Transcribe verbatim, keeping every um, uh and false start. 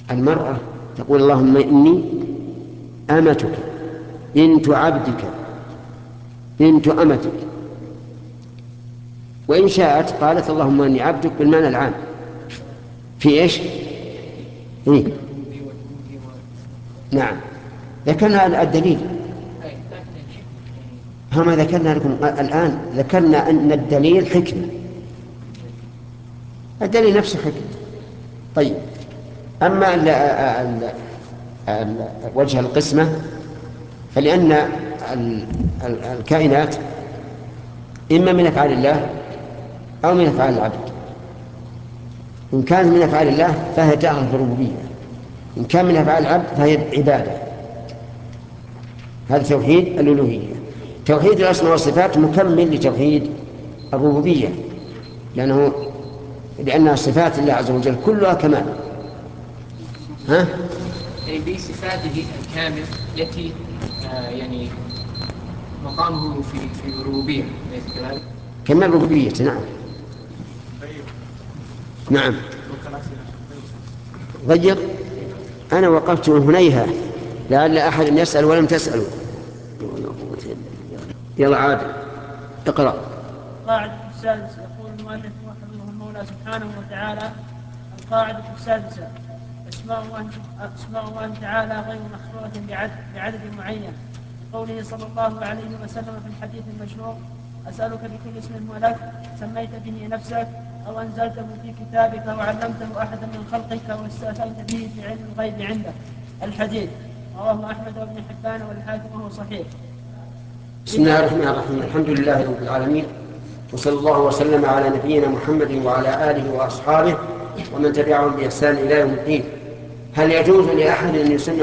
المرأة تقول اللهم إني أمتك بنت عبدك بنت أمتك، وإن شاءت قالت اللهم إني عبدك بالمعنى العام في إيش؟ إيه؟ نعم، ذكرنا الدليل. هم ذكرنا لكم الآن، ذكرنا أن الدليل حكمة، الدليل نفسه حكمة. طيب، أما ال ال ال وجه القسمة فلأن ال ال الكائنات إما من أفعال الله أو من أفعال العبد. إن كانت من أفعال الله فهي داخلة في الربوبية، إن كان من أفعال العبد فهي عبادة. هذا توحيد الألوهية. توحيد الأسماء والصفات مكمل لتوحيد الربوبية، لأنه لأن صفات الله عز وجل كلها كمال. ها؟ يعني بصفاته الكامل التي آه يعني مقامه في في الربوبية ليس كذلك؟ كمال ربوبيته. نعم. نعم. غير. أنا وقفت هنيها لعل أحد يسأل ولم تسألوا. يلا عادل اقرأ. القاعدة السادسة. يقول المؤلف رحمه المولى سبحانه وتعالى: القاعدة السادسة: أسماء الله أسماء الله تعالى غير محصورة بعدد, بعدد معين، قوله صلى الله عليه وسلم في الحديث المشهور: أسألك بكل اسم هو لك سميت به نفسك أو أنزلته في كتابك أو علمته أحدا من خلقك أو استأثرت به في علم الغيب عندك. الحديث رواه أحمد وابن حبان والحاكم وهو صحيح. بسم الله الرحمن الرحيم. الحمد لله رب العالمين، وصلى الله وسلم على نبينا محمد وعلى آله وأصحابه ومن تبعهم بإحسان إلى يوم الدين. هل يجوز لأحد أن يسمى